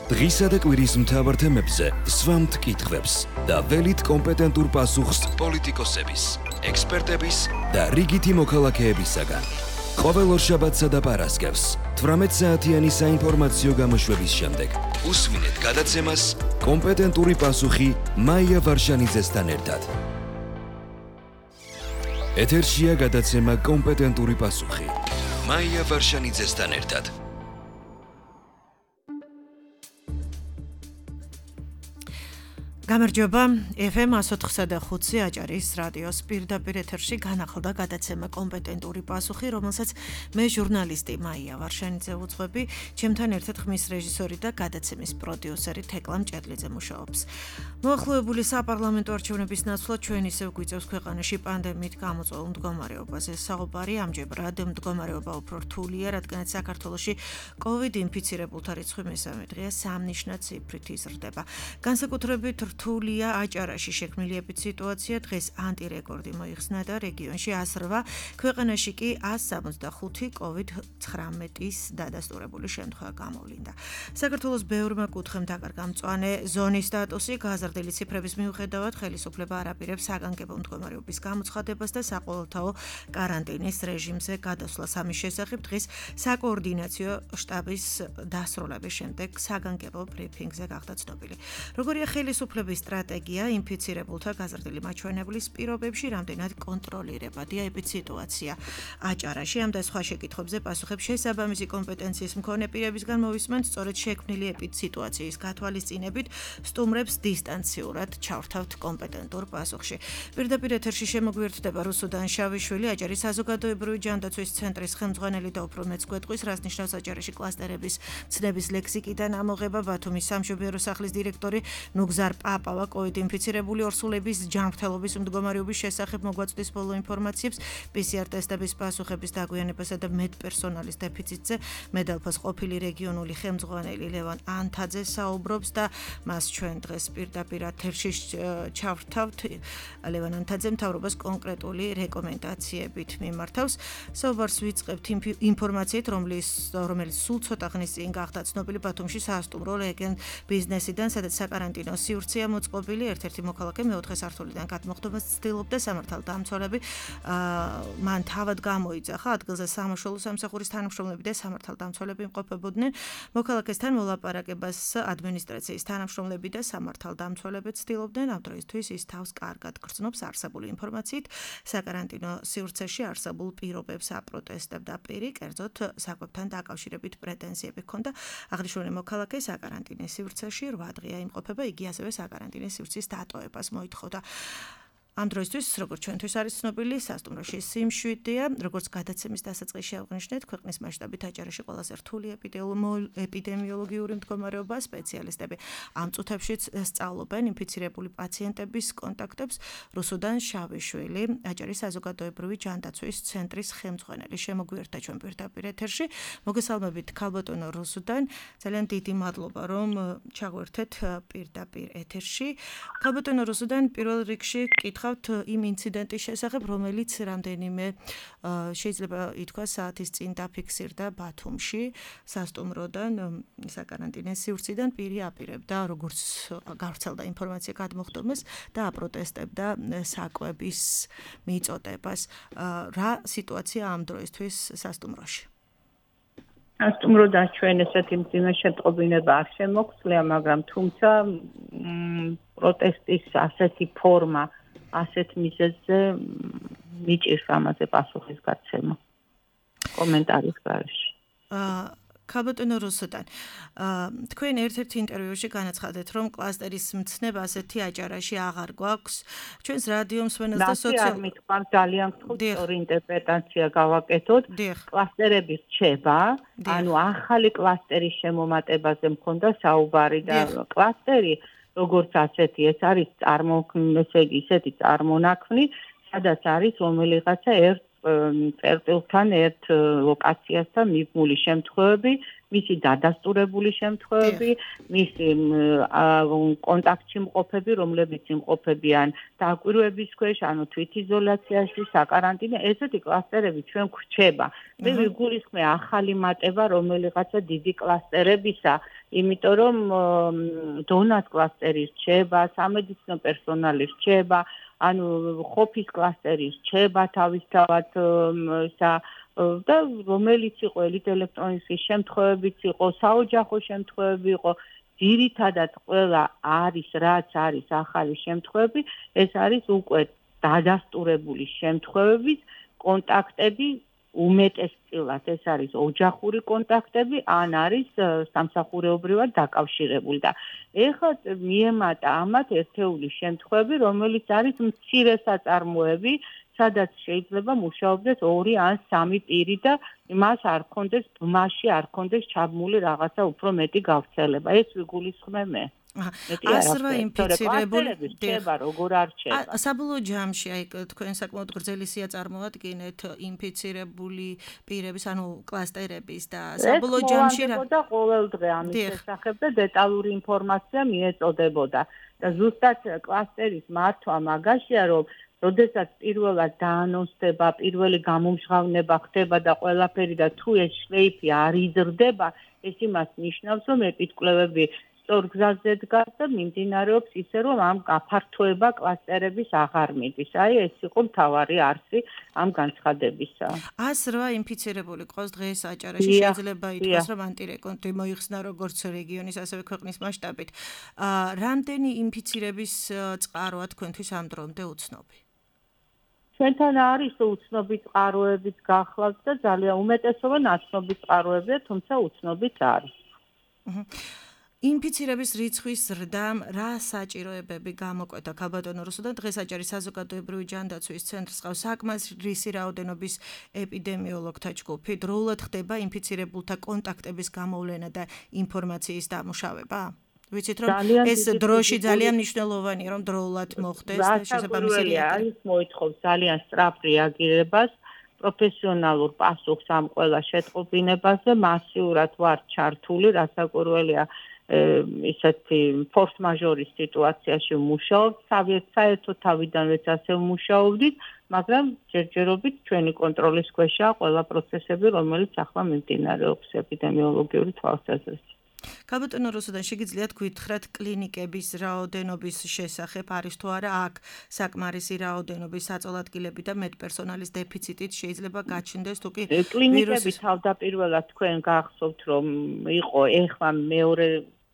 დღისა და კვირის მთავარ თემებზე სვამთ კითხვებს და ველით კომპეტენტურ პასუხს პოლიტიკოსების, ექსპერტების და რიგითი მოქალაქეებისაგან. ყოველ ორშაბათსა და პარასკევს 18 საათიანი საინფორმაციო გამოშვების შემდეგ უსმინეთ გადაცემას კომპეტენტური პასუხი მაია ვარშანიძესთან ერთად. ეთერშია გადაცემა კომპეტენტური პასუხი მაია ვარშანიძესთან ერთად. გამარჯობა, FM 104.5 აჭარის რადიოს პირდაპირ ეთერში განახლდა გადაცემა კომპეტენტური პასუხი, რომელსაც მე ჟურნალისტი მაია ვარშანიძე ვუძღვები, ჩემთან ერთად ხმის რეჟისორი და გადაცემის პროდიუსერი თეკლა მჭედლიძე მუშაობს. მოახლოებული საპარლამენტო არჩევნების ნაცვლად ჩვენ ისევ გვიწევს ქვეყანაში პანდემიით გამოწვეულ მდგომარეობაზე საუბარი, ამჯერად მდგომარეობა უფრო რთულია, რადგანაც საქართველოში COVID ინფიცირებულთა რიცხვი მესამე დღეა სამნიშნად ციფრით იზრდება. განსაკუთრებით რთულია აჭარაში შექმნილი ეპიდემიოლოგიური დღეს ანტირეკორდი მოიხსნა და რეგიონში 108, ქვეყანაში კი 175 COVID-19-ის დადასტურებული შემთხვევა გამოვლინდა. საქართველოს ბევრმა კუთხემ დაკარგა მწვანე ზონის სტატუსი, გაზრდილი ციფრების მიუხედავად ხელისუფლება არ აპირებს საგანგებო მდგომარეობის გამოცხადებას და საყოველთაო კარანტინის რეჟიმზე გადასვლას. ამის შესახებ დღეს საკოორდინაციო შტაბის დასრულების შემდეგ საგანგებო ბრიფინგზე გახდა ცნობილი. როგორია ხელისუფლების სტრატეგია ინფიცირებულთა გაზრდილი მაჩვენებლის პირობებში, რამდენად კონტროლირებადია ეპიდემიოლოგია აჭარაში. ამ და სხვა შეკითხვებზე პასუხებს შესაბამისი კომპეტენციის მქონე პირებისგან მოვისმენთ. სწორედ შექმნილი ეპიდემიოლოგიის გათვალისწინებით სტუმრებს დისტანციურად ჩავრთავთ კომპეტენტურ პასუხში. პირდაპირ ეთერში შემოგვიერთდება რუსუდან შავიშვილი, აჭარის საზოგადოებრივი ჯანდაცვის ცენტრის ხელმძღვანელი და უფრო მეც გვეტყვის, რას ნიშნავს აჭარაში კლასტერების ცნების ლექსიკიდან ამოღება. ბათუმის სამშობიარო სახლის დირექტორი ნუგზარ პაპავა COVID ინფიცირებული ორსულების ჯანმრთელობის მდგომარეობის შესახებ მოგვაწვდის ბოლო ინფორმაციებს, PCR ტესტების პასუხების დაგვიანებასა და მედპერსონალის დეფიციტზე მედალფოს ყოფილი რეგიონული ხელმძღვანელი ლევან ანთაძე საუბრობს და მას ჩვენ დღეს პირდაპირ ეთერში ჩავრთავთ. ლევან ანთაძე მთავრობას კონკრეტული რეკომენდაციებით მიმართავს. საუბარს ვიწყებთ ინფორმაციით, რომელიც სულ ცოტა ხნის წინ გახდა ცნობილი ბათუმში საასტუმრო რეგენ ბიზნესიდან, სადაც საკარანტინო სივრცეა მოწყობილი. ერთ-ერთი მოქალაქე მეოთხე სართულიდან გადმოხდომას ცდილობდა, სამართალდამცველები მან თავად გამოიძახა. ადგილზე სამაშველო სამსახურის თანამშრომლები და სამართალდამცველები იმყოფებოდნენ. მოქალაქესთან მოლაპარაკებას ადმინისტრაციის თანამშრომლები და სამართალდამცველები ცდილობდნენ. ამ დროისთვის ის თავს კარგად გრძნობს. არსებული ინფორმაციით, საკარანტინო სივრცეში არსებულ პირობებს აპროტესტებდა პირი, კერძოდ საკვებთან დაკავშირებით პრეტენზიები ჰქონდა. აღნიშნული მოქალაქე საკარანტინო სივრცეში 8 დღეა იმყოფება. იგი ასევე საკარანტინო სივრცის დატოვებას მოითხოვდა. ამ დროისთვის, როგორც ჩვენთვის არის ცნობილი, სასტუმროში სიმშვიდეა. როგორც გადაცემის დასაწყისში აღნიშნეთ, ქვეყნის მასშტაბით აჭარაში ყველაზე რთული ეპიდემიოლოგიური მდგომარეობა. სპეციალისტები ამ წუთებშიც სწავლობენ ინფიცირებული პაციენტების კონტაქტებს. რუსუდან შავიშვილი, აჭარის საზოგადოებრივი ჯანდაცვის ცენტრის ხელმძღვანელი, შემოგვიერთდა ჩვენ პირდაპირ ეთერში. მოგესალმებით, ქალბატონო რუსუდან, ძალიან დიდი მადლობა, რომ ჩაგვერთეთ პირდაპირ ეთერში. ქალბატონო რუსუდან, პირველ რიგში იმ ინციდენტის შესახებ, რომელიც რამდენიმე შეიძლება ითქვას საათის წინ დაფიქსირდა ბათუმში, სასტუმროდან, საკარანტინო სივრციდან პირი აპირებდა, როგორც გავრცელდა ინფორმაცია, გადმოხდომას და აპროტესტებდა საკვების მიწოდებას. რა სიტუაცია ამ დროისთვის სასტუმროში? სასტუმროდან ჩვენ ესეთი მძიმე შეტყობინება არ შემოგვწია, მაგრამ თუმცა პროტესტის ასეთი ფორმა ასეთ მიზეზზე მიჭირს ამაზე პასუხის გაცემა კომენტარის გარეშე. ქალბატონო რუსუდან, თქვენ ერთ-ერთ ინტერვიუში განაცხადეთ, რომ კლასტერის მცნება ასეთი აჭარაში აღარ გვაქვს. ჩვენს რადიო მსმენელს და არ მithქვარ, ძალიან გთხოვთ, სწორი ინტერპრეტაცია გავაკეთოთ. კლასტერების რჩება, ანუ ახალი კლასტერის შემომატებაზე მქონდა საუბარი და კლასტერი როგორც ასეთი, ეს არის ისეთი წარმონაქმნი, სადაც არის რომელიღაცა ერთ წერტილთან ერთ ლოკაციასთან მიბმული შემთხვევები, მისი დადასტურებული შემთხვევები, მისი კონტაქტში მყოფები, რომლებიც იმყოფებიან დაკვირვების ქვეშ, ანუ თვითიზოლაციაში, საკარანტინო, ესეთი კლასტერები ჩვენ გვრჩება. მე ვიგულისხმე ახალი მატება რომელიღაცა დიდი კლასტერებისა, იმიტომ რომ დონას კლასტერი რჩება, სამედიცინო პერსონალი რჩება, ანუ ხოფის კლასტერი რჩება თავისთავად და რომელიც იყო ელექტრონიკის შემთხვევებიც იყო, საოჯახო შემთხვევები იყო, ძირითადად ყველა არის, რაც არის ახალი შემთხვევები, ეს არის უკვე დადასტურებული შემთხვევების კონტაქტები უმეტესწილად ეს არის ოჯახური კონტაქტები, ან არის სამსახურეობრივად დაკავშირებული და ეხლა მიემატა ამათ ერთეული შემთხვევები, რომელიც არის მცირე საწარმოები, სადაც შეიძლება მუშაობდეს 2 ან 3 პირი და მას არ ქონდეს ბმაში არ ქონდეს ჩაბმული რაღაცა უფრო მეტი გავრცელება. ეს ვიგულისხმე მე. ასრვა ინფიცირებული რჩება, როგორ არ რჩება. საბოლოო ჯამში, აი თქვენ საკმაოდ გრძელი სია წარმოადგენთ ინფიცირებული პირების, ანუ კლასტერების და საბოლოო ჯამში და ყოველ დღე ამის შესახებ და დეტალური ინფორმაცია მიეწოდებოდა. და ზუსტად კლასტერის მართვა მაგაშია, რომ როდესაც პირველად დაანონსდება, პირველი გამომჟღავნება ხდება და ყველაფერი და თუ ეს შლეიფი არ იზრდება, ეს იმას ნიშნავს, რომ ეპიდკვლევები სწორ გზაზე დგას და მიმდინარეობს ისე, რომ ამ გაფართოება კლასტერების აღარ მიდის. აი, ეს იყო მთავარი არსი ამ განცხადებისა. 108 ინფიცირებული ყავს დღეს აჭარაში, შეიძლება ითქვას, რომ ანტირეკონტი მოიხსნა როგორც რეგიონის, ასევე ქვეყნის მასშტაბით. რამდენი ინფიცირების წყაროა თქვენთვის ამ დრომდე უცნობი? ჩვენთან არის უცნობი წყაროებიც გახლავთ და ძალიან უმეტესობა ნაცნობი წყაროებია, თუმცა უცნობიც არის. ინფიცირების რიცხვის ზრდამ რა საჭიროებები გამოკვეთა ქალბატონო რუსუდან? დღეს აჭარის საზოგადოებრივი ჯანდაცვის ცენტრს ყავს საკმარისი რაოდენობის ეპიდემიოლოგთა ჯგუფი. დროულად ხდება ინფიცირებულთა კონტაქტების გამოვლენა და ინფორმაციის დამუშავება? ვიცით რომ ეს დროში ძალიან მნიშვნელოვანია, რომ დროულად მოხდეს და შესაბამისი რეაგირება. ის მოითხოვს ძალიან სწრაფ რეაგირებას, პროფესიონალურ პასუხს ამ ყველა შეტყობინებაზე, მასიურად ვარ ჩართული, რასაკვირველია ისეთი ფორს-მაჟორის სიტუაციაში ვმუშაობთ, საერთოდ თავიდანვეც ასე ვმუშაობდით, მაგრამ ჯერჯერობით ჩვენი კონტროლის ქვეშაა ყველა პროცესები, რომელიც ახლა მიმდინარეობს ეპიდემიოლოგიური თვალსაზრისით. ქალბატონო რუსუდან, შეგიძლიათ გითხრათ კლინიკების რაოდენობის შესახებ, არის თუ არა აქ საკმარისი რაოდენობის საწოლადგილები და მედპერსონალის დეფიციტით შეიძლება გაჩნდეს თუ კი კლინიკები თავდაპირველად თქვენ გახსოვთ, რომ იყო ეხლა მეორე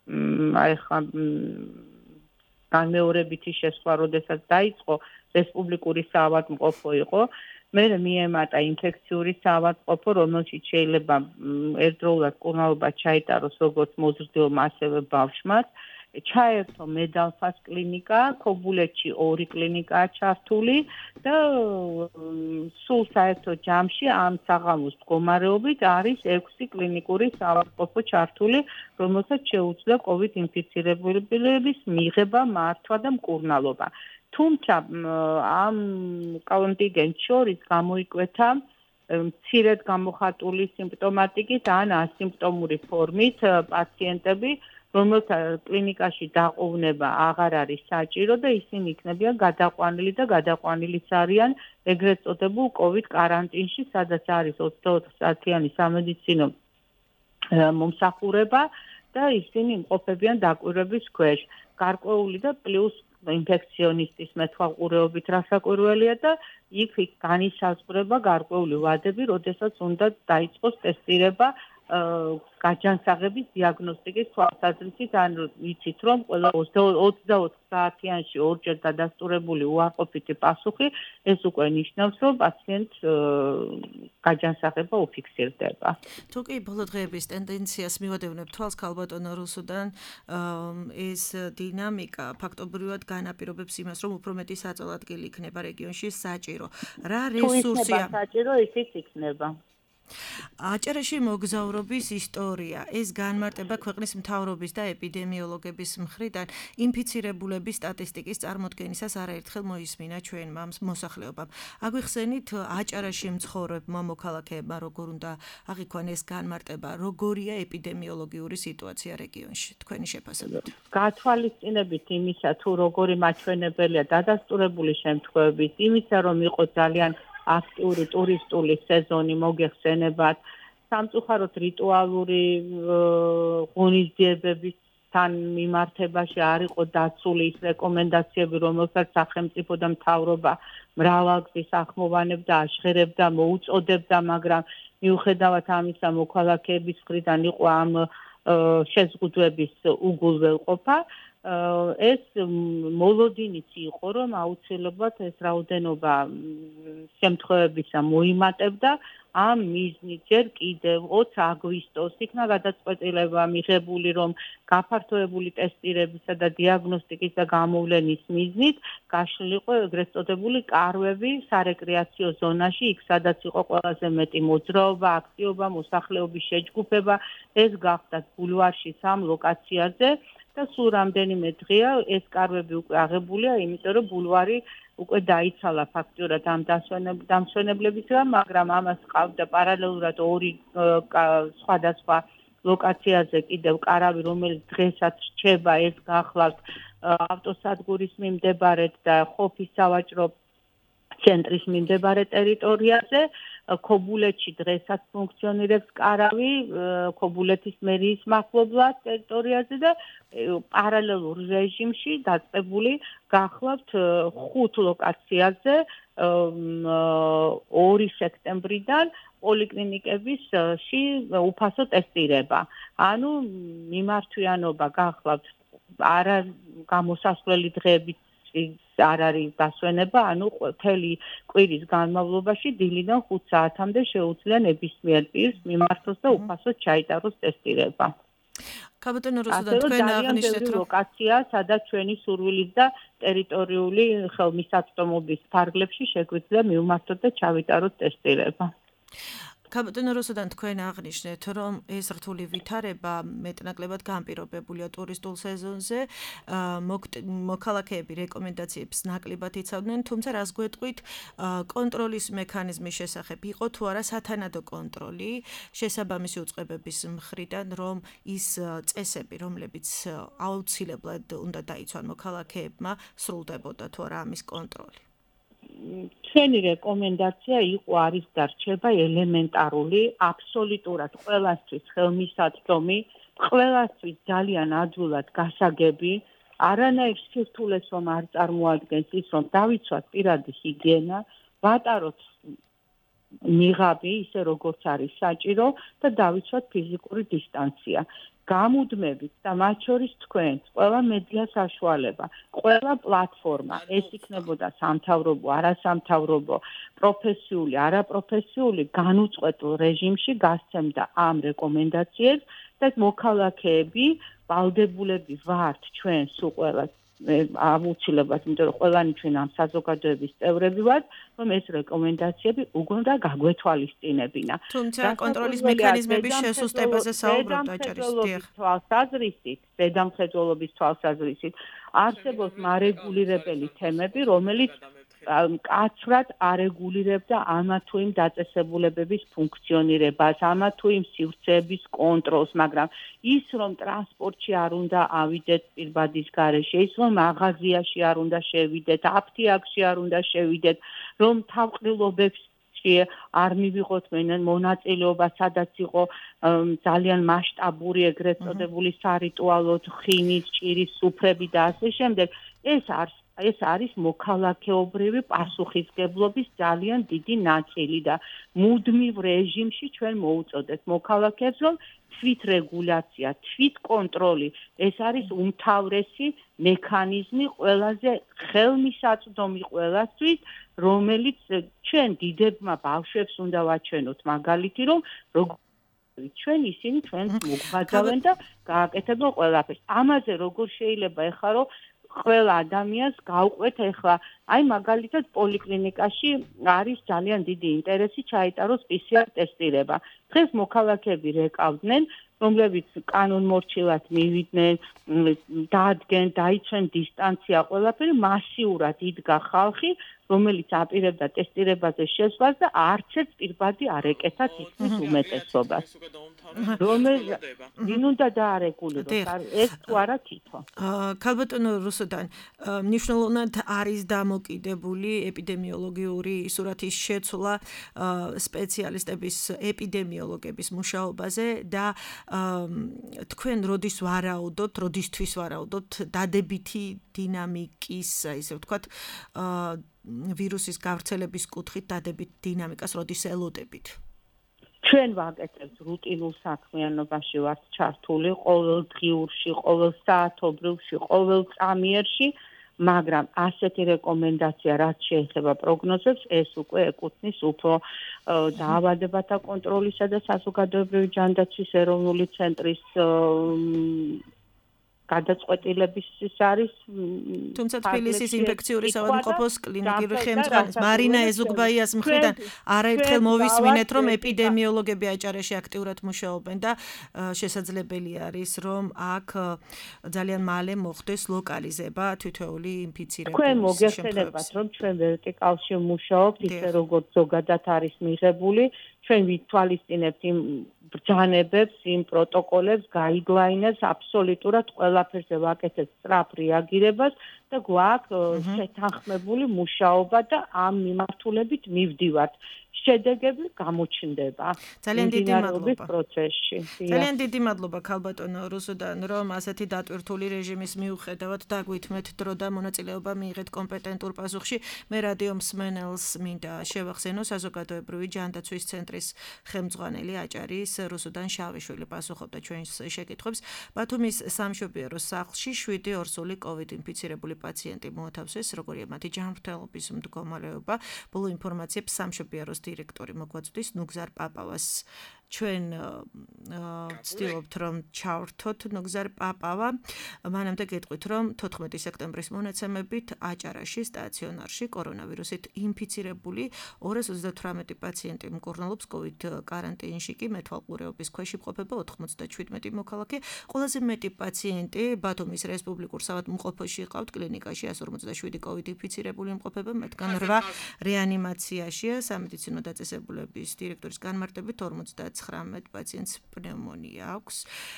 განმეორებითი შესვლა, როდესაც დაიწყო რესპუბლიკური საავადმყოფო იყო. მე მიემატა ინფექციური საავადმყოფო, რომელშიც შეიძლება ერთდროულად მკურნალობა ჩაიტაროს როგორც მოზრდილმა, ასევე ბავშვმაც. ჩაერთო მედალფას კლინიკა, ქობულეთში 2 კლინიკაა ჩართული და სულ საერთო ჯამში ამ საღამოს მდგომარეობით არის 6 კლინიკური საავადმყოფო ჩართული, რომელსაც შეუძლია COVID ინფიცირებულების მიღება, მართვა და მკურნალობა. თუმცა ამ კონტინგენტს შორის გამოიკვეთა მცირედ გამოხატული სიმპტომატიკით ან ასიმპტომური ფორმით პაციენტები, რომელთა კლინიკაში დაყოვნება აღარ არის საჭირო და ისინი იქნებიან გადაყვანილი და გადაყვანილიც არიან ეგრეთ წოდებულ COVID კარანტინში, სადაც არის 24 საათიანი სამედიცინო მომსახურება და ისინი იმყოფებიან დაკვირვების ქვეშ. გარკვეული და პლუს ინფექციონისტის მეთვალყურეობით რასაკვირველია და იქ განისაზღვრება გარკვეული ვადები, როდესაც უნდა დაიწყოს ტესტირება გაჯანსაღების დიაგნოსტიკის თვალსაზრისით, ან ვიცით რომ ყველა 24 საათიანში 2-ჯერ დადასტურებული უარყოფითი პასუხი, ეს უკვე ნიშნავს, რომ პაციენტს გაჯანსაღება უფიქსირდება. თუ კი ბოლო დღეების ტენდენციას მივადევნებ თვალს ქალბატონო რუსუდან, ეს დინამიკა ფაქტობრივად განაპირობებს იმას, რომ უფრო მეტი საწოლადგილი იქნება რეგიონში საჭირო. რა რესურსია? თუ იქნება საჭირო, ისიც იქნება. აჭარაში მოგზაურობის ისტორია. ეს განმარტება ქვეყნის მთავრობის და ეპიდემიოლოგების მხრიდან ინფიცირებულების სტატისტიკის წარმოდგენისას არაერთხელ მოისმინა ჩვენმა მოსახლეობამ. აგვიხსენით აჭარაში მცხოვრებმა მოქალაქეებმა როგორ უნდა აღიქვან ეს განმარტება, როგორია ეპიდემიოლოგიური სიტუაცია რეგიონში. თქვენი შეფასებით. გათვალისწინებით იმისა, თუ როგორი მაჩვენებელია დადასტურებული შემთხვევების, იმისა, რომ იყო ძალიან აქტიური ტურისტული სეზონი მოგეხსენებათ, სამწუხაროდ რიტუალური ღონისძიებებისთან მიმართებაში არ იყო დაცული ის რეკომენდაციები, რომელსაც სახელმწიფო და მთავრობა მრავალგზის ახმოვანებდა, აშღერებდა, მოუწოდებდა, მაგრამ მიუხედავად ამისა, მოქალაქეების მხრიდან იყო ამ შეზღუდვების უგულველყოფა. ეს მოლოდინიც იყო, რომ აუცილებლად ეს რაოდენობა შემთხვევებისა მოიმატებდა ამ მიზნით ჯერ კიდევ 20 აგვისტოს იქნა გადაწყვეტილება მიღებული, რომ გაფართოებული ტესტირებისა და დიაგნოსტიკის და გამოვლენის მიზნით გაშლილიყო ეგრეთ წოდებული კარვები სარეკრეაციო ზონაში, იქ სადაც იყო ყველაზე მეტი მოძრაობა, აქტივობა, მოსახლეობის შეჯგუფება, ეს გახდათ ბულვარში 3 ლოკაციაზე. და სულ რამდენიმე დღეა ეს კარვები უკვე აღებულია, იმიტომ რომ ბულვარი უკვე დაიცალა ფაქტურად ამ დამსვენებლებისგან, მაგრამ ამას ყავდა პარალელურად 2 სხვადასხვა ლოკაციაზე კიდევ კარავი, რომელიც დღესაც რჩება, ეს გახლავთ ავტოსადგურის მიმდებარედ და ხოფის სავაჭრო ცენტრის მიმდებარე ტერიტორიაზე. ქობულეთში დღესაც ფუნქციონირებს კარავი ქობულეთის მერიის მახლობლად ტერიტორიაზე და პარალელურ რეჟიმში დაწყებული გახლავთ 5 ლოკაციაზე 2 სექტემბრიდან პოლიკლინიკებისში უფასო ტესტირება. ანუ მიმართვიანობა გახლავთ არა გამოსასვლელი დღეებით არ არის დასვენება, ანუ მთელი კვირის განმავლობაში დილიდან 5 საათამდე შეუძლია ნებისმიერ პირს მიმართოს და უფასოდ ჩაიტაროს ტესტირება. კაპიტან რუსუდან თქვენ აღნიშნეთ, რომ ლოკაცია, სადაც ჩვენი სურვილის და ტერიტორიული ხელმისაწვდომობის ფარგლებში შეგვიძლია მივმართოთ და ჩავიტაროთ ტესტირება. კაპიტან რუსუდან თქვენ აღნიშნეთ, რომ ეს რთული ვითარება მეტნაკლებად განპირობებულია ტურისტულ სეზონზე. მოქალაქეები რეკომენდაციებს ნაკლებად იცავდნენ, თუმცა რას გვეტყვით კონტროლის მექანიზმის შესახებ იყო თუ არა სათანადო კონტროლი შესაბამისი უწყებების მხრიდან, რომ ის წესები, რომლებიც აუცილებლად უნდა დაიცვან მოქალაქეებმა, სრულდებოდა თუ არა ამის კონტროლი. ჩვენი რეკომენდაცია იყო არის და რჩება ელემენტარული, აბსოლუტურად ყველასთვის ხელმისაწვდომი, ყველასთვის ძალიან ადვილად გასაგები, არანაირ სირთულეს რომ არ წარმოადგენს ის, რომ დავიცვათ პირადი ჰიგიენა, ვატაროთ ნიღაბი, ისე როგორც არის საჭირო და დავიცვათ ფიზიკური დისტანცია. გამუდმებით და მათ შორის თქვენს, ყველა მედია საშუალება, ყველა პლატფორმა, ეს იქნებოდა სამთავრობო, არასამთავრობო, პროფესიული, არაპროფესიული, განუწყვეტულ რეჟიმში გასცემდა ამ რეკომენდაციებს და მოქალაქეები, ვალდებულები ვართ ჩვენ სულ ყველა აუცილებლად, იმიტომ რომ ყველანი ჩვენ ამ საზოგადოების წევრები ვართ, რომ ეს რეკომენდაციები უკვე გაგვეთვალისწინებინა. თუმცა კონტროლის მექანიზმების შესუსტებაზე საუბრობთ აჭარის ზედამხედველობის თვალსაზრისით არსებობს მარეგულირებელი თემები, რომელიც მკაცრად არეგულირებდა ამა თუ იმ დაწესებულებების ფუნქციონირებას, ამა თუ იმ სივრცეების კონტროლს, მაგრამ ის რომ ტრანსპორტში არ უნდა ავიდეთ პირბადის გარეშე, ის რომ მაღაზიაში არ უნდა შევიდეთ, აფთიაქში არ უნდა შევიდეთ, რომ თავყრილობებში არ მივიღოთ მონაწილეობა, სადაც იყო ძალიან მასშტაბური ეგრეთ წოდებული სარიტუალო ხინის, ჭირის სუფრები და ასე შემდეგ, ეს არის მოქალაქეობრივი პასუხისგებლობის ძალიან დიდი ნაწილი და მუდმივ რეჟიმში ჩვენ მოუწოდებთ მოქალაქეებს, რომ თვითრეგულაცია, თვითკონტროლი, ეს არის უმთავრესი მექანიზმი, ყველაზე ხელმისაწვდომი ყველასთვის, რომელიც ჩვენ დიდებმა ბავშვებს უნდა ვაჩვენოთ მაგალითი, რომ ჩვენ ისინი ჩვენს მოგვაძავენ და გააკეთებენ ყველაფერს. ამაზე როგორ შეიძლება ეხლა რომ ყველა ადამიანს გავყვეთ ეხლა აი მაგალითად პოლიკლინიკაში არის ძალიან დიდი ინტერესი ჩაიტაროს PCR ტესტირება. დღეს მოქალაქეები რეკავდნენ, რომლებიც კანონმორჩილად მივიდნენ, დაადგენ, დაიცვენ დისტანცია, ყველაფერი მასიურად იდგა ხალხი, რომელიც აპირებდა ტესტირებაზე შესვლას და არც ერთ პირბადი არ ეკეთა თითქმის უმეტესობას. ვინ უნდა დაარეგულიროს, ეს თუ არა თითო. ქალბატონო რუსუდან, მნიშვნელოვნად არის დამოკიდებული ეპიდემიოლოგიური სურათის შეცვლა სპეციალისტების, ეპიდემიოლოგების მუშაობაზე და თქვენ როდისთვის ვარაუდოთ დადებითი დინამიკის, ისე ვთქვათ, ვირუსის გავრცელების კუთხით დადებით დინამიკას როდის ელოდებით? ჩვენ ვაკეთებთ რუტინულ საქმიანობაში ვართ ჩართული ყოველდღიურში, ყოველ საათობრივში, ყოველ წამიერში, მაგრამ ასეთი რეკომენდაცია რაც შეეხება პროგნოზებს, ეს უკვე ეკუთვნის უფრო დაავადებათა კონტროლისა და საზოგადოებრივი ჯანდაცვის ეროვნული ცენტრის გადაწყვეტილების ის არის. თუმცა თბილისის ინფექციური საავადმყოფოს კლინიკური ხელმძღვანელის მარინა ეზუგბაიას მხრიდან არაერთხელ მოვისმინეთ, რომ ეპიდემიოლოგები აჭარაში აქტიურად მუშაობენ და შესაძლებელი არის, რომ აქ ძალიან მალე მოხდეს ლოკალიზება თითოეული ინფიცირების. თქვენ მოგეხსენებათ, რომ ჩვენ ვერტიკალში მუშაობთ, ისე როგორც ზოგადად არის მიღებული, ჩვენ ვითვალისწინებთ იმ ბრძანებებს, იმ პროტოკოლებს, გაიდლაინებს, აბსოლუტურად ყველაფერზე ვაკეთებთ სწრაფ რეაგირებას და გვაქვს შეთანხმებული მუშაობა და ამ მიმართულებით მივდივართ. შედეგები გამოჩნდება ძალიან დიდი მადლობა პროცესში. ძალიან დიდი მადლობა ქალბატონო რუსუდან, რომ ასეთი დატვირთული რეჟიმის მიუხედავად დაგვითმეთ დრო და მონაწილეობა მიიღეთ კომპეტენტურ პასუხში. მე რადიო მსმენელს მინდა შევახსენო საზოგადოებრივი ჯანდაცვის ცენტრის ხელმძღვანელი აჭარის რუსუდან შავიშვილი პასუხობდა ჩვენს შეკითხვებს. ბათუმის სამშობიარო სახლში 7 ორსული COVID ინფიცირებული პაციენტი მოათავსეს, როგორია მათი ჯანმრთელობის მდგომარეობა. ბოლო ინფორმაციებს სამშობიაროს დირექტორი მოგვაწვდის ნუგზარ პაპავას. ჩვენ ვცდილობთ რომ ჩავრთოთ ნუგზარ პაპავა. მანამდე გეტყვით რომ 14 სექტემბრის მონაცემებით აჭარაში სტაციონარში კორონავირუსით ინფიცირებული 238 პაციენტი მკურნალობს COVID კარანტინში კი მეთვალყურეობის ქვეშ იმყოფება 97 მოქალაქე. ყველაზე მეტი პაციენტი ბათუმის რესპუბლიკურ საავადმყოფოში ყავთ კლინიკაში 157 COVID ინფიცირებული იმყოფება, მათგან 8 რეანიმაციაშია. სამედიცინო დაწესებულების დირექტორის განმარტებით 59 პაციენტს პნევმონია აქვს.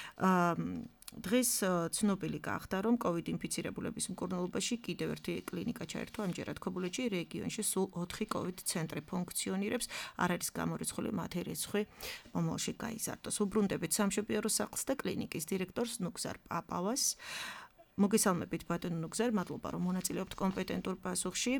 დღეს ცნობილი გახდა, რომ COVID ინფიცირებულების მკურნალობაში კიდევ ერთი კლინიკა ჩაერთო ამჯერად ქობულეთში, რეგიონში სულ 4 COVID ცენტრი ფუნქციონირებს, არ არის გამორიცხული მათი რიცხვი მომავალში გაიზარდოს. უბრუნდებით სამშობიარო სახლს და კლინიკის დირექტორს ნუგზარ პაპავას. მოგესალმებით ბატონო ნუგზარ, მადლობა რომ მონაწილეობთ კომპეტენტურ პასუხში.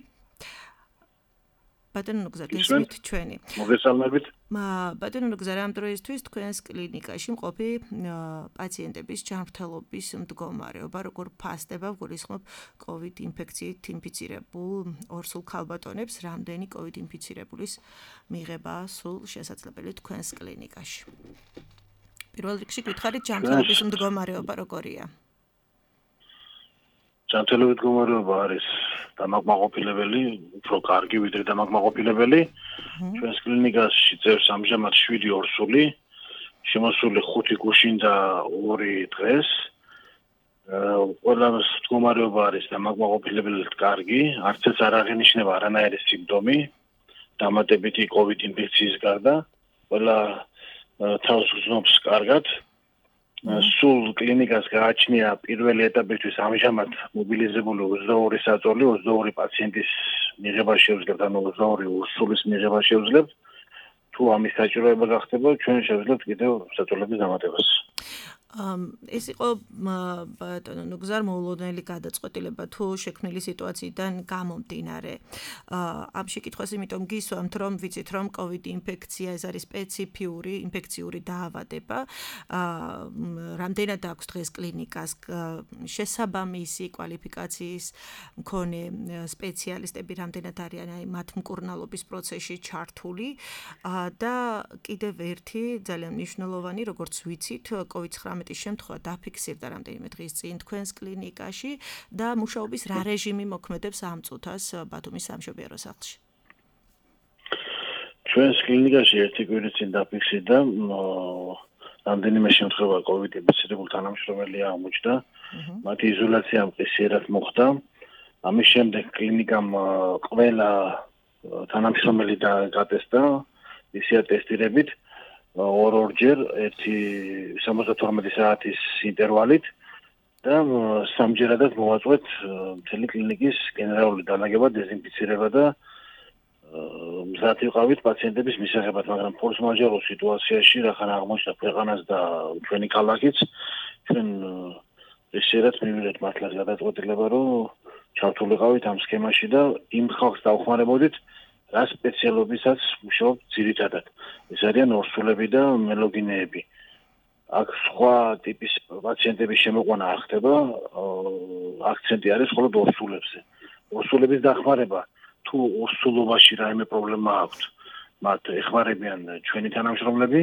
ბატონო ნუგზარ, გესმით ჩვენი. მოგესალმებით. ბატონო ნუგზარ, ამ დროისთვის თქვენს კლინიკაში მყოფი პაციენტების ჯანმრთელობის მდგომარეობა როგორ ფასდება, გულისხმობ COVID ინფექციით ინფიცირებულ ორსულ ქალბატონებს, რამდენი COVID ინფიცირებულის მიღება სულ შესაძლებელი თქვენს კლინიკაში. პირველ რიგში გითხარით ჯანმრთელობის მდგომარეობა როგორია? ჯანმრთელობის მდგომარეობა არის დამაკმაყოფილებელი, უფრო კარგი ვიდრე დამაკმაყოფილებელი. ჩვენს კლინიკაში წერს ამჟამად 7 ორსული, შემოსული 5 გუშინ და 2 დღეს. ყველა მდგომარეობა არის დამაკმაყოფილებელი კარგი, არც ეს არ აღინიშნება არანაირი სიმპტომი, დამატებითი COVID ინფექციის გარდა. ყველა თავს გრძნობს კარგად. სულ კლინიკას გააჩნია პირველი ეტაპისთვის ამჟამად მობილიზებული 22 საწოლი, 22 პაციენტის მიღება შევძლებთ, ანუ 22 ურსულის მიღება შევძლებთ. თუ ამის საჭიროება გახდება, ჩვენ შევძლებთ კიდევ საწოლების დამატებას. ეს იყო ბატონო ნუგზარ მოულოდნელი გადაწყვეტილება თუ შექმნილი სიტუაციიდან გამომდინარე. ამ შეკითხვას იმიტომ გისვამთ, რომ ვიცით, რომ COVID ინფექცია ეს არის სპეციფიური ინფექციური დაავადება. რამდენად აქვს დღეს კლინიკას შესაბამისი კვალიფიკაციის მქონე სპეციალისტები, რამდენად არიან მათ მკურნალობის პროცესში ჩართული და კიდევ ერთი ძალიან მნიშვნელოვანი, როგორც ვიცით, COVID-19 12 შემთხვევა დაფიქსირდა რამდენიმე დღის წინ თქვენს კლინიკაში და მუშაობის რა რეჟიმი მოქმედებს ამ წუთას ბათუმის სამშობიარო სახლში? ჩვენს კლინიკაში ერთი კვირის წინ დაფიქსირდა რამდენიმე შემთხვევა COVID ინფიცირებულ თანამშრომელი აღმოჩნდა. მათი იზოლაცია მყისიერად მოხდა. ამის შემდეგ კლინიკამ ყველა თანამშრომელი დაგატესტა PCR ტესტირებით ორ-ორჯერ 72 საათის ინტერვალით და სამჯერადად მოვაწყვეთ მთელი კლინიკის გენერალური დანაგება, დეზინფიცირება და მზად ვიყავით პაციენტების მისაღებად, მაგრამ ფორს-მაჟორულ სიტუაციაში, რახან აღმოჩნდა ქვეყანას და ჩვენი ქალაქიც, ჩვენ ესერად მივიღეთ მართლაც გადაწყვეტილება, რომ ჩავთვლილიყავით ამ სქემაში და იმ ხალხს დავხმარებოდით, რა სპეციალობისაც მუშაობთ ძირითადად. ეს არიან ორსულები და მელოგინეები. აქ სხვა ტიპის პაციენტების შემოყვანა არ ხდება, აქცენტი არის მხოლოდ ორსულებზე. ორსულების დახმარება თუ ორსულობაში რაიმე პრობლემა აქვს, მათ ეხმარებიან ჩვენი თანამშრომლები.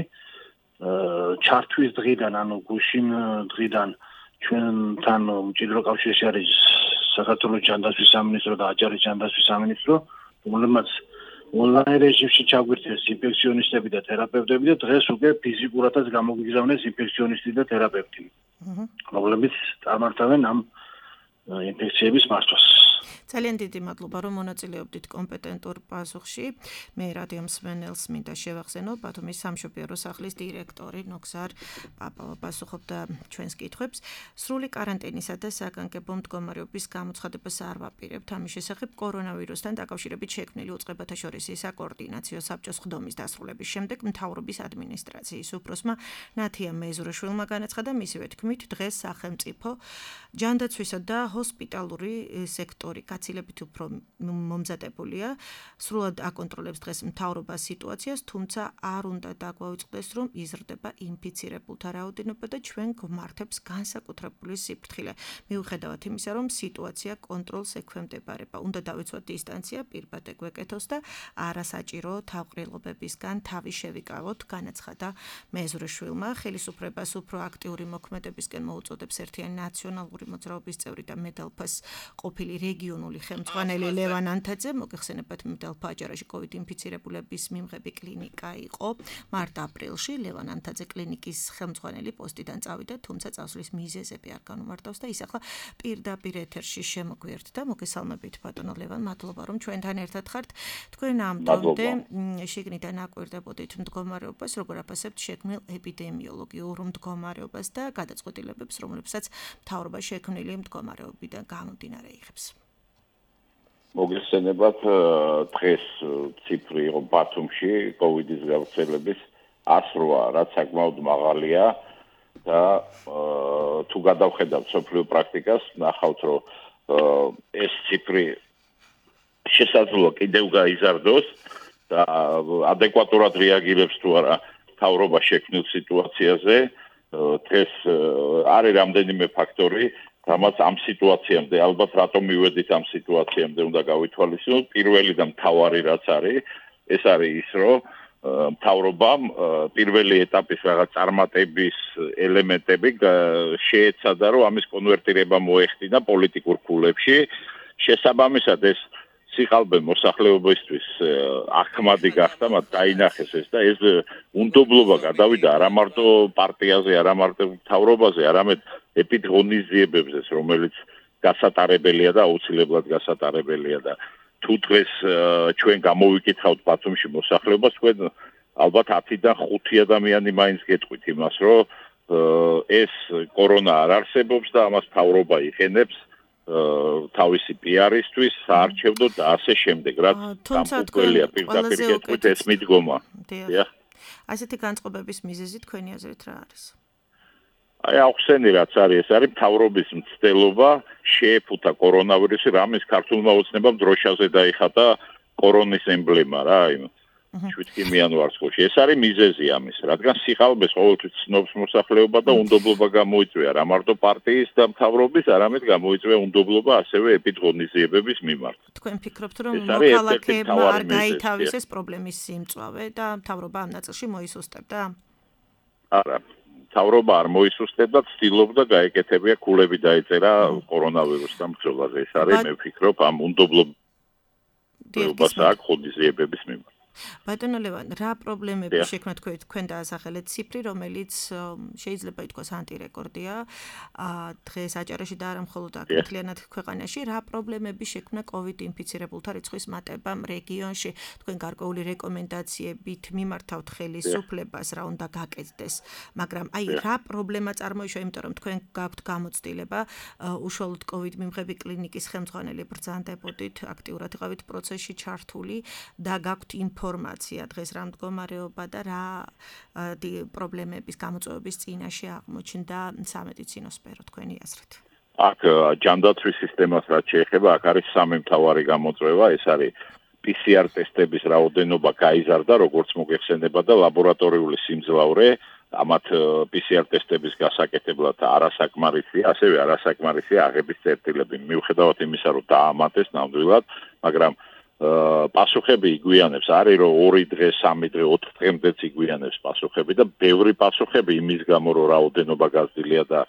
ჩართვის დღიდან, ანუ გუშინ დღიდან ჩვენთან მჭიდრო კავშირში არის საქართველოს ჯანდაცვის სამინისტრო და აჭარის ჯანდაცვის სამინისტრო, რომელმაც ონლაინ რეჟიმში ჩაგვირთეს ინფექციონისტები და თერაპევტები და დღეს უკვე ფიზიკურადაც გამოგვიგზავნეს ინფექციონისტი და თერაპევტი, რომლებიც წარმართავენ ამ ინფექციების მართვას. ძალიან დიდი მადლობა, რომ მონაწილეობდით კომპეტენტურ პასუხში. მე რადიო მსმენელს მინდა შევახსენო, ბათუმის სამშობიარო სახლის დირექტორი ნოქსარ პაპავა პასუხობდა ჩვენს კითხვებს. სრული კარანტინისა და საგანგებო მდგომარეობის გამოცხადებას არ ვაპირებთ. ამის შესახებ კორონავირუსთან დაკავშირებით შექმნილი უწყებათა შორის საკოორდინაციო საბჭოს ხდომის დასრულების შემდეგ მთავრობის ადმინისტრაციის უფროსმა ნათია მეზურაშვილმა განაცხადა მისივე თქმით, დღეს სახელმწიფო ჯანდაცვისა და ჰოსპიტალური სექტორი გაცილებით უფრო მომზადებულია, სრულად აკონტროლებს დღეს მთავრობა სიტუაციას, თუმცა არ უნდა დაგვაუწყდეს, რომ იზრდება ინფიცირებულთა რაოდენობა და ჩვენ გვმართებს განსაკუთრებული სიფრთხილე. მიუხედავად იმისა, რომ სიტუაცია კონტროლს ექვემდებარება, უნდა დავიცვათ დისტანცია, პირბადე გვეკეთოს და არასაჭირო თავყრილობებისგან თავი შევიკავოთ, განაცხადა მეზურაშვილმა. ხელისუფლებას უფრო აქტიური მოქმედებისკენ მოუწოდებს ერთიანი ნაციონალური მოძრაობის წევრი და მედალფას ყოფილი რეგიონული ხელმძღვანელი ლევან ანთაძე. მოგეხსენებათ, მედალფა აჭარაში COVID ინფიცირებულების მიმღები კლინიკა იყო მარტ-აპრილში. ლევან ანთაძე კლინიკის ხელმძღვანელი პოსტიდან წავიდა, თუმცა წასვლის მიზეზები არ განუმარტავს და ის ახლა პირდაპირ ეთერში შემოგვიერთდა. მოგესალმებით ბატონო ლევან, მადლობა რომ ჩვენთან ერთად ხართ. თქვენ ამ დრომდე შიგნიდან აკვირდებოდით მდგომარეობას, როგორ აფასებთ შექმნილ ეპიდემიოლოგიურ მდგომარეობას და გადაწყვეტილებებს, რომლებსაც მთავრობა შექმნილი მდგომარეობიდან გამომდინარე იღებს. მოგესალმებით, დღეს ციფრი იყო ბათუმში COVID-ის გავრცელების 108, რაც საკმაოდ მაღალია და თუ გადავხედავთ სოფლიო პრაქტიკას, ნახავთ, რომ ეს ციფრი შესაძლოა კიდევ გაიზარდოს და ადეკვატურად რეაგირებს თუ არა მთავრობა შექმნილ სიტუაციაზე. დღეს არის რამდენიმე ფაქტორი, რამაც ამ სიტუაციამდე, ალბათ რატომ მივედით ამ სიტუაციამდე უნდა გავითვალისწინოთ. პირველი და მთავარი რაც არის, ეს არის ის, რომ მთავრობამ პირველი ეტაპის რაღაც წარმატების ელემენტები შეეცადა, რომ ამის კონვერტირება მოეხდინა პოლიტიკურ ფულებში. შესაბამისად ეს სიყალბე მოსახლეობისთვის ახმადი გახდა, მათ დაინახეს ეს და ეს უნდობლობა გადავიდა არა მარტო პარტიაზე, არა მარტო მთავრობაზე, არამედ ეპიდღონიზიებებზე, რომელიც გასატარებელია და აუცილებლად გასატარებელია და თუ დღეს ჩვენ გამოვიკითხავთ ბათუმში მოსახლეობას, თქვენ ალბათ 10-დან 5 ადამიანი მაინც გეტყვით იმას, რომ ეს კორონა არ არსებობს და ამას მთავრობა იყენებს თავისი PR-ისთვის, საარჩევნოდ და ასე შემდეგ, რაც გამყოლია პირდაპირ გეტყვით ეს მიდგომა. დიახ. ასეთი განწყობების მიზეზი თქვენი აზრით რა არის? აი ახსენი რაც არის, ეს არის მთავრობის მცდელობა შეეფუთა კორონავირუსი, რამის ქართულმა ოცნებამ დროშაზე დაიხატა კორონის ემბლემა რა, აი 7 იანვარს. ეს არის მიზეზი ამის, რადგან სიყალბეს ყოველთვის ცნობს მოსახლეობა და უნდობლობა გამოიწვია რა მარტო პარტიის და მთავრობის, არამედ გამოიწვია უნდობლობა ასევე ეპიდღონიზიებების მიმართ. თქვენ ფიქრობთ, რომ მოქალაქეებმა არ გაითავისეს პრობლემის სიმწვავე და მთავრობა ამ ნაწილში მოისუსტებდა? არა. მთავრობა არ მოისუსტებდა, ცდილობდა გაეკეთებია ქულები დაეწერა კორონავირუსთან ბრძოლაზე. ეს არის მე ვფიქრობ ამ უნდობლობას აქვს ხონიზიებების მიმართ. ბატონო ლევან, რა პრობლემები შექმნა თქვენ დაასახელეთ ციფრი, რომელიც შეიძლება ითქვას ანტირეკორდია დღეს აჭარაში და არა მხოლოდ აქ მთლიანად ქვეყანაში, რა პრობლემები შექმნა COVID ინფიცირებულთა რიცხვის მატებამ რეგიონში, თქვენ გარკვეული რეკომენდაციებით მიმართავთ ხელისუფლებას, რა უნდა გაკეთდეს, მაგრამ აი რა პრობლემა წარმოიშვა, იმიტომ რომ თქვენ გაქვთ გამოცდილება, უშუალოდ COVID მიმღები კლინიკის ხელმძღვანელი ბრძანდებოდით, აქტიურად იყავით პროცესში ჩართული და გაქვთ ინფორმაცია დღეს რა მდგომარეობა და რა პრობლემების გამოწვევების წინაშე აღმოჩნდა სამედიცინო სფერო თქვენი აზრით. აქ ჯანდაცვის სისტემას რაც შეეხება, აქ არის სამი მთავარი გამოწვევა, ეს არის PCR ტესტების რაოდენობა გაიზარდა, როგორც მოგეხსენება და ლაბორატორიული სიმძლავრე ამათ PCR ტესტების გასაკეთებლად არასაკმარისია, ასევე არასაკმარისია აღების წერტილები. მიუხედავად იმისა, რომ დაამატეს ნამდვილად, მაგრამ პასუხები იგვიანებს, არის რომ 2 დღე, 3 დღე, 4 დღემდეც იგვიანებს პასუხები და ბევრი პასუხები იმის გამო, რომ რაოდენობა გაზრდილია და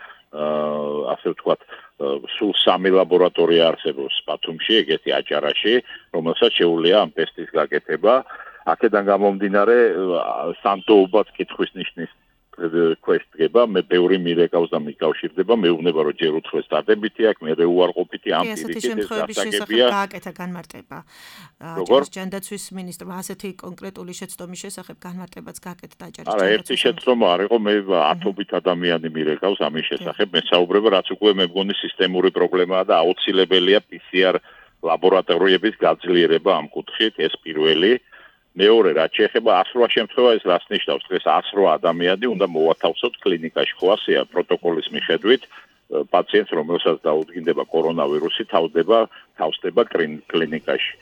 ასე ვთქვათ, სულ 3 ლაბორატორია არსებობს ბათუმში, ეგეთი აჭარაში, რომელსაც შეუძლია ამ ტესტის გაკეთება. აქედან გამომდინარე, სანდოობაც კითხვის ნიშნის ქვეშ დგება, მე ბევრი მირეკავს და მიკავშირდება, მეუბნება რომ ჯერ უთხლეს დადებითი აქვს, მე უარყოფითი ამ პირიქით დასაგებია. გააკეთა განმარტება. აჭარის ჯანდაცვის მინისტრმა ასეთი კონკრეტული შეცდომის შესახებ განმარტებაც გააკეთა აჭარის ჯანდაცვის. არა, ერთი შეცდომა არ იყო, მე 10-ობით ადამიანი მირეკავს ამის შესახებ, მე საუბრება, რაც უკვე მე მგონი სისტემური პრობლემაა და აუცილებელია PCR ლაბორატორიების გაძლიერება ამ კუთხით, ეს პირველი. მეორე რაც შეეხება 108 შემთხვევა ეს რას ნიშნავს დღეს 108 ადამიანი უნდა მოვათავსოთ კლინიკაში ხო ასეა პროტოკოლის მიხედვით პაციენტს რომელსაც დაუდგინდება კორონავირუსი თავსდება კლინიკაში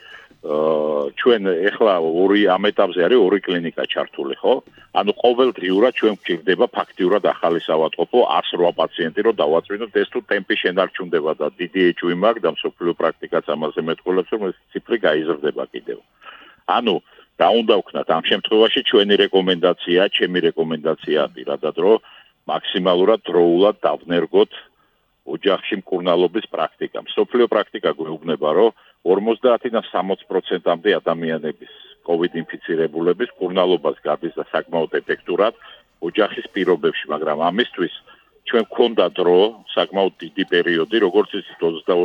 ჩვენ ეხლა ამ ეტაპზე არის 2 კლინიკა ჩართული ხო ანუ ყოველდღიურად ჩვენ გვჭირდება ფაქტიურად ახალი სავატყოფო 108 პაციენტი რომ დავაწვინოთ ეს თუ ტემპი შენარჩუნდება და დიდი ეჭვი მაქვს და მსოფლიო პრაქტიკაც ამაზე მეტყველებს რომ ეს ციფრი გაიზრდება კიდევ ანუ და უნდა ვქნათ ამ შემთხვევაში ჩვენი რეკომენდაცია, ჩემი რეკომენდაცია პირადად რომ მაქსიმალურად დროულად დავნერგოთ ოჯახში მკურნალობის პრაქტიკა. მსოფლიო პრაქტიკა გვეუბნება რომ 50-დან 60%-მდე ადამიანების COVID ინფიცირებულების მკურნალობას გადის და საკმაოდ ეფექტურად ოჯახის პირობებში, მაგრამ ამისთვის ჩვენ გვქონდა დრო, საკმაოდ დიდი პერიოდი, როგორც იცით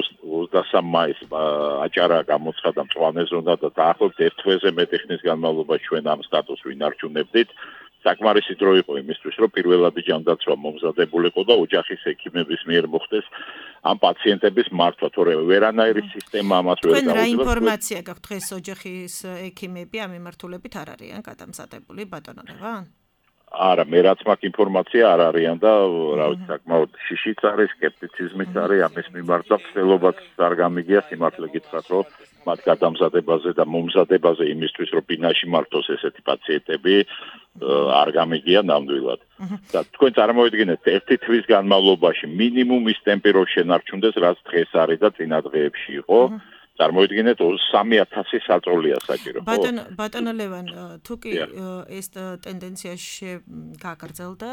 23 მაისს აჭარა გამოცხადა მწვანე ზონა და დაახლოებით 1 თვეზე მეტი ხნის განმავლობაში ჩვენ ამ სტატუსს ვინარჩუნებდით. საკმარისი დრო იყო იმისთვის, რომ პირველადი ჯანდაცვა მომზადებულიყო და ოჯახის ექიმების მიერ მოხდეს ამ პაციენტების მართვა, თორემ ვერანაირი სისტემა ამას ვერ გაუძლებს. თქვენ რა ინფორმაცია გაქვთ დღეს ოჯახის ექიმები ამ მიმართულებით არ არიან გადამზადებული ბატონო ლევან? არა, მე რაც მაქვს ინფორმაცია არ არიან და რა ვიცი, საკმაოდ შიშიც არის, სკეპტიციზმიც არის ამის მიმართ და ცდილობაც არ გამიგია სიმართლე გითხრათ, რომ მათ გადამზადებაზე და მომზადებაზე იმისთვის, რომ ბინაში მართოს ესეთი პაციენტები, არ გამიგია ნამდვილად. და თქვენ წარმოიდგინეთ, 1 თვის განმავლობაში მინიმუმ ის ტემპი რომ შენარჩუნდეს, რაც დღეს არის და წინა დღეებში იყო. წარმოიდგინეთ 3000 საწოლია საჭირო ხო? ბატონო ლევან, თუ კი ეს ტენდენცია გაგრძელდა,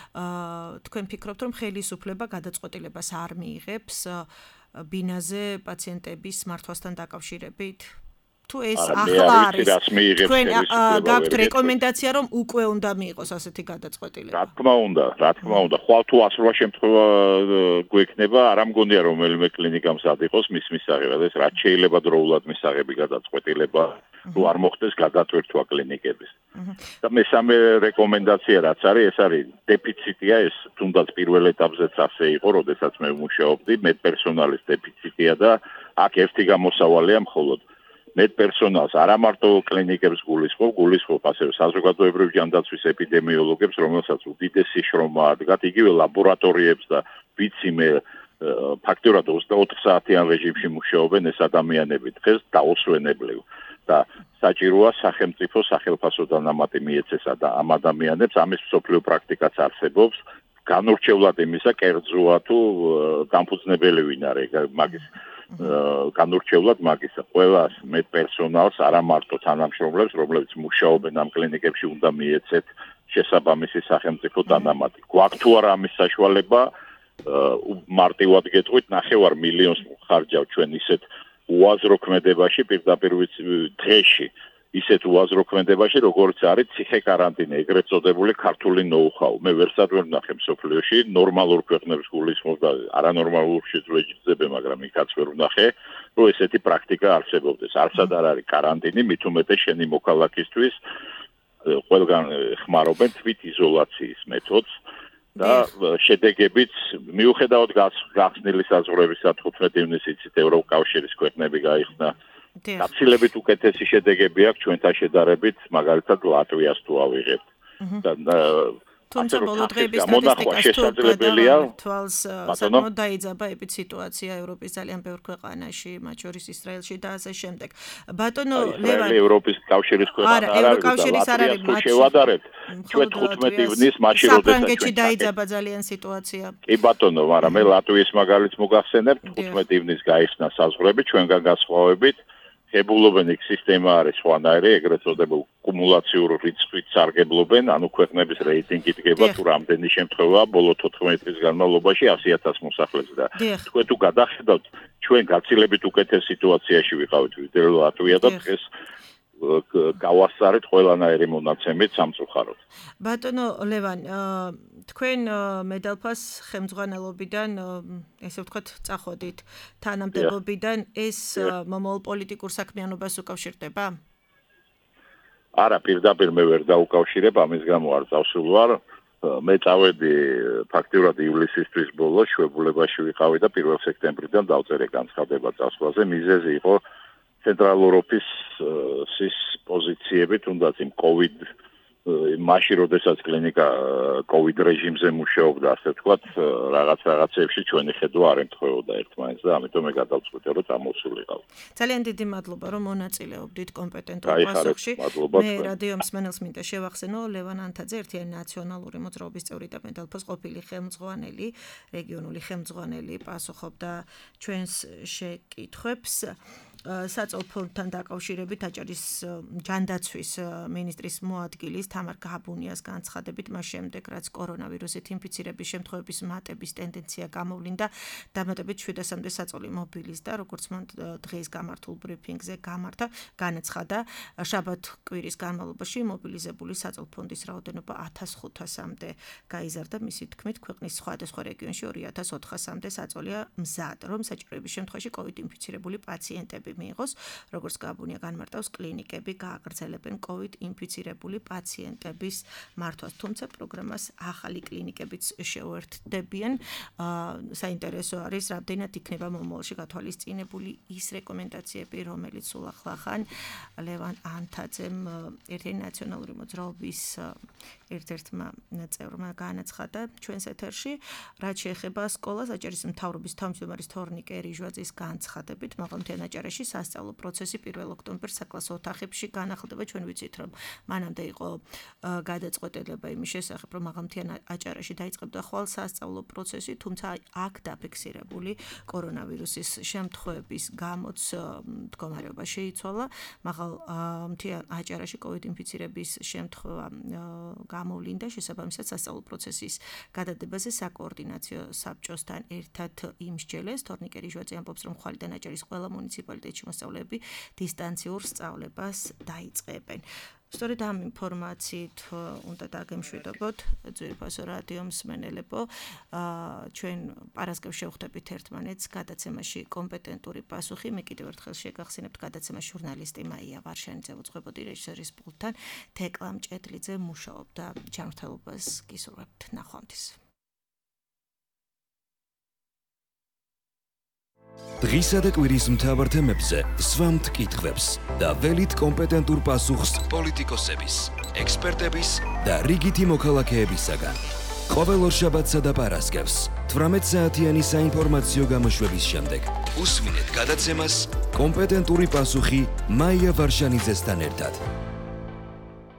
თქვენ ფიქრობთ, რომ ხელისუფლება გადაწყვეტილებას არ მიიღებს ბინაზე პაციენტების მართვასთან დაკავშირებით? თუ ეს ახლა არის, თქვენ გაქვთ რეკომენდაცია, რომ უკვე უნდა მიიღოს ასეთი გადაწყვეტილება? რა თქმა უნდა, ხვალ თუ 108 შემთხვევა გვექნება, არ ამგონია რომელიმე კლინიკამ სად იყოს მის მისაღებად, ეს რაც შეიძლება დროულად მისაღები გადაწყვეტილება, თუ არ მოხდეს გადატვირთვა კლინიკების. და მესამე რეკომენდაცია რაც არის, ეს არის დეფიციტია, ეს თუნდაც პირველ ეტაპზეც ასე იყო, როდესაც მე ვმუშაობდი, მედპერსონალის დეფიციტია და აქ ერთი გამოსავალია მხოლოდ მედპერსონალს არა მარტო კლინიკებს გულისხმობ ასევე საზოგადოებრივ ჯანდაცვის ეპიდემიოლოგებს, რომელსაც უდიდესი შრომა ადგათ, იგივე ლაბორატორიებს და ვიცი მე ფაქტიურად 24 საათიან რეჟიმში მუშაობენ ეს ადამიანები დღეს დაუსვენებლივ და საჭიროა სახელმწიფო სახელმწიფო დანამატი მიეცესა და ამ ადამიანებს ამის მსოფლიო პრაქტიკაც არსებობს განურჩევლად იმისა კერძოა თუ დამფუძნებელი ვინ არის მაგის განურჩევლად მაგისა ყველას მედპერსონალს არა მარტო თანამშრომლებს რომლებიც მუშაობენ ამ კლინიკებში უნდა მიეცეთ შესაბამისი სახელმწიფო დანამატი. გვაქვს თუ არა ამის საშუალება, მარტივად გეტყვით, 9 მილიონს ხარჯავ ჩვენ ისეთ უაზრო ქმედებაში, პირდაპირ დღეში, ისეთ უაზრო ქმედებაში, როგორც არის ციხე каранტინი, ეგრეთ წოდებული ქართული ნოუ-ჰაუ. მე ვერსად ვერ ვნახე მსოფლიოში, ნორმალურ ქვეყნებს გულისხმობ და არანორმალურში ვეჯიძებე, მაგრამ იქაც ვერ ვნახე, რომ ესეთი პრაქტიკა არსებობდეს. არცად არ არის каранტინი, მით უმეტეს შენი მოქალაქისთვის ყველგან ხმარობენ თვით იზოლაციის მეთოდს. და შედეგებიც მიუხედავად გახსნილი საზღვრებისა 15 ივნისით ევროკავშირის ქვეყნები გაიხსნა. გაცილებით უკეთესი შედეგები აქვს ჩვენთან შედარებით, მაგალითად ლატვიას თუ ავიღებთ. თუმცა ბოლო დღეების სტატისტიკას თუ თვალს საკმაოდ დაიძაბა ეპიდსიტუაცია ევროპის ძალიან ბევრ ქვეყანაში, მათ შორის ისრაელში და ასე შემდეგ. ბატონო ლევან, ევროპის კავშირის ქვეყანა არ არის, თუ შევადარებთ, ჩვენ 15 ივნის მაშინ როდესაც საფრანგეთში დაიძაბა ძალიან სიტუაცია. კი ბატონო, მაგრამ მე ლატვიის მაგალითს მოგახსენებ, 15 ივნის გაიხსნა საზღვრები ჩვენგან განსხვავებით. ხებულობენ იქ სისტემა არის სხვანაირი, ეგრეთ წოდებულ კუმულაციურ რიცხვით სარგებლობენ, ანუ ქვეყნების რეიტინგი დგება თუ რამდენი შემთხვევაა ბოლო 14 წლის განმავლობაში 100,000 მოსახლეზე და თქვენ თუ გადახედავთ, ჩვენ გაცილებით უკეთეს სიტუაციაში ვიყავით ვიდრე ლატვია და დღეს გავასწარეთ ყველანაირი მონაცემით სამწუხაროდ. ბატონო ლევან, თქვენ მედალფას ხელმძღვანელობიდან, ესე ვთქვათ, წახოდით თანამდებობიდან, ეს მომავალ პოლიტიკურ საქმიანობას უკავშირდება? არა, პირდაპირ მე ვერ დაუკავშირებ, ამის გამო არ წავსულ ვარ. მე წავედი ფაქტიურად ივლისისთვის ბოლოს შვებულებაში ვიყავი და 1 სექტემბრიდან დავწერე განცხადება წასვლაზე. მიზეზი იყო ცენტრალურობის პოზიციები, თუნდაც იმ COVID მაშინ როდესაც კლინიკა COVID რეჟიმზე მუშაობდა, ასე ვთქვათ, რაღაცეებში ჩვენი ხედვა არ ემთხვეოდა ერთმანეთს და ამიტომ მე გადავწყვიტე, რომ წამოვსულიყავ. ძალიან დიდი მადლობა, რომ მონაწილეობდით კომპეტენტურ პასუხში. მე რადიო მსმენელს მინდა შევახსენო, ლევან ანთაძე, ერთიანი ნაციონალური მოძრაობის წევრი და მედალფოს ყოფილი ხელმძღვანელი, რეგიონული ხელმძღვანელი, პასუხობდა ჩვენს შეკითხვებს. საწოლფონთან დაკავშირებით აჭარის ჯანდაცვის მინისტრის მოადგილის თამარ გაბუნიას განცხადებით მას შემდეგ რაც კორონავირუსით ინფიცირების შემთხვევების მატების ტენდენცია გამოვლინდა დამატებით 700-მდე საწოლი მობილიზდა როგორც მან დღეს გამართულ ბრიფინგზე გამართა განაცხადა შაბათ კვირის განმავლობაში მობილიზებული საწოლფონდის რაოდენობა 1500-მდე გაიზარდა მისი თქმით ქვეყნის სხვადასხვა რეგიონში 2400-მდე საწოლია მზად რომ საჭიროების შემთხვევაში COVID ინფიცირებული პაციენტები მიიღოს, როგორც გაბუნია განმარტავს, კლინიკები გააგრძელებენ COVID ინფიცირებული პაციენტების მართვას, თუმცა პროგრამას ახალი კლინიკებიც შეუერთდებიან. საინტერესო არის, რამდენად იქნება მომავალში გათვალისწინებული ის რეკომენდაციები, რომელიც სულ ახლახან ლევან ანთაძემ ერთიანი ნაციონალური მოძრაობის ერთ-ერთმა წევრმა განაცხადა ჩვენს ეთერში, რაც შეეხება სკოლას, აჭარის მთავრობის თავმჯდომარის თორნიკე რიჟვაძის განცხადებით, მაღალმთიან აჭარაში სასწავლო პროცესი 1 ოქტომბერს საკლასო ოთახებში განახლდება. ჩვენ ვიცით, რომ მანამდე იყო გადაწყვეტილება იმის შესახებ, რომ მაღალმთიან აჭარაში დაიწყებდა ხვალ სასწავლო პროცესი, თუმცა აქ დაფიქსირებული კორონავირუსის შემთხვევების გამოც მდგომარეობა შეიცვალა. მაღალმთიან აჭარაში COVID ინფიცირების შემთხვევა გამოვლინდა, შესაბამისად სასწავლო პროცესის გადადებაზე საკოორდინაციო საბჭოსთან ერთად იმსჯელეს. თორნიკე რიჟვაძე ამბობს, რომ ხვალიდან აჭარის ყველა მუნიციპალიტეტში მოსწავლეები დისტანციურ სწავლებას დაიწყებენ. სწორედ ამ ინფორმაციით უნდა დაგემშვიდობოთ ძვირფასო რადიო მსმენელებო. ჩვენ პარასკევს შევხვდებით ერთმანეთს გადაცემაში კომპეტენტური პასუხი. მე კიდევ ერთხელ შეგახსენებთ გადაცემას ჟურნალისტი მაია ვარშანიძე უძღვებოდი რეჟისორის პულტთან თეკლა მჭედლიძე მუშაობდა. ჯანმრთელობას გისურვებთ. ნახვამდის. დღისა და კვირის მთავარ თემებზე სვამთ კითხვებს და ველით კომპეტენტურ პასუხს პოლიტიკოსების, ექსპერტების და რიგითი მოქალაქეებისაგან. ყოველ ორშაბათსა და პარასკევს 18 საათიანი საინფორმაციო გამოშვების შემდეგ უსმინეთ გადაცემას კომპეტენტური პასუხი მაია ვარშანიძესთან ერთად.